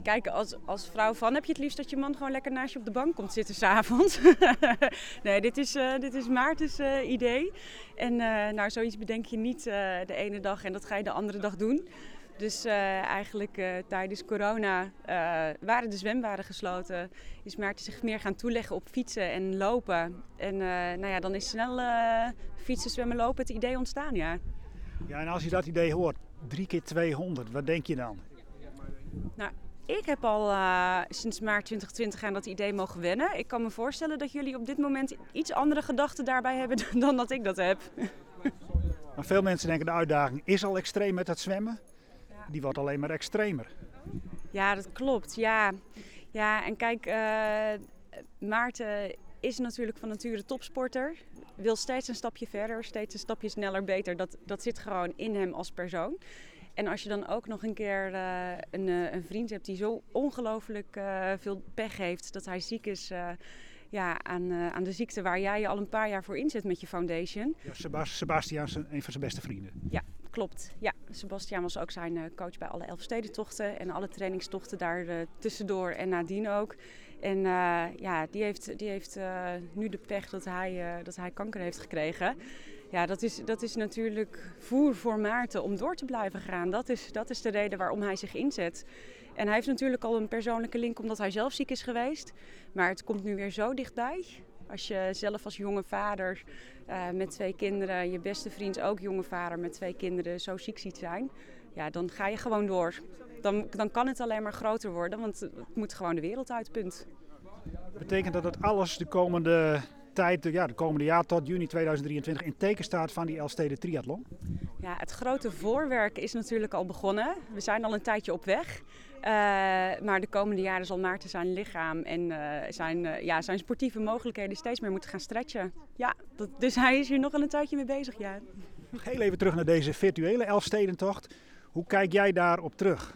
Kijk, als vrouw van heb je het liefst dat je man gewoon lekker naast je op de bank komt zitten 's avonds. Nee, dit is Maarten's idee. En nou, zoiets bedenk je niet de ene dag en dat ga je de andere dag doen. Dus eigenlijk tijdens corona waren de zwembaden gesloten. Is Maarten zich meer gaan toeleggen op fietsen en lopen. En nou ja, dan is snel fietsen, zwemmen, lopen het idee ontstaan, ja. Ja, en als je dat idee hoort, 3 keer 200, wat denk je dan? Nou, ik heb al sinds maart 2020 aan dat idee mogen wennen. Ik kan me voorstellen dat jullie op dit moment iets andere gedachten daarbij hebben dan dat ik dat heb. Maar veel mensen denken de uitdaging is al extreem met het zwemmen. Die wordt alleen maar extremer. Ja, dat klopt. Ja, en kijk, Maarten is natuurlijk van nature topsporter. Wil steeds een stapje verder, steeds een stapje sneller, beter. Dat zit gewoon in hem als persoon. En als je dan ook nog een keer een vriend hebt die zo ongelooflijk veel pech heeft dat hij ziek is aan de ziekte waar jij je al een paar jaar voor inzet met je foundation. Ja, Sebastiaan is een van zijn beste vrienden. Ja, klopt. Ja, Sebastiaan was ook zijn coach bij alle Elfstedentochten en alle trainingstochten daar tussendoor en nadien ook. En die heeft nu de pech dat hij kanker heeft gekregen. Ja, dat is natuurlijk voer voor Maarten om door te blijven gaan. Dat is de reden waarom hij zich inzet. En hij heeft natuurlijk al een persoonlijke link omdat hij zelf ziek is geweest. Maar het komt nu weer zo dichtbij. Als je zelf als jonge vader met 2 kinderen, je beste vriend ook jonge vader met 2 kinderen zo ziek ziet zijn. Ja, dan ga je gewoon door. Dan kan het alleen maar groter worden, want het moet gewoon de wereld uit, punt. Betekent dat dat alles de komende tijd, de komende jaar tot juni 2023 in teken staat van die Elfsteden Triathlon? Ja, het grote voorwerk is natuurlijk al begonnen. We zijn al een tijdje op weg. Maar de komende jaren zal Maarten zijn lichaam en zijn sportieve mogelijkheden steeds meer moeten gaan stretchen. Ja, dus hij is hier nog een tijdje mee bezig, ja. Nog heel even terug naar deze virtuele Elfstedentocht. Hoe kijk jij daarop terug?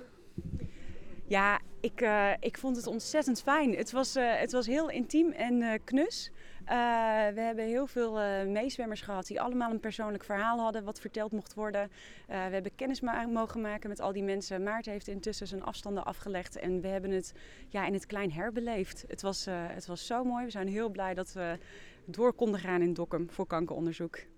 Ja, ik vond het ontzettend fijn. Het was heel intiem en knus. We hebben heel veel meezwemmers gehad die allemaal een persoonlijk verhaal hadden wat verteld mocht worden. We hebben kennis mogen maken met al die mensen. Maarten heeft intussen zijn afstanden afgelegd en we hebben het in het klein herbeleefd. Het was zo mooi. We zijn heel blij dat we door konden gaan in Dokkum voor kankeronderzoek.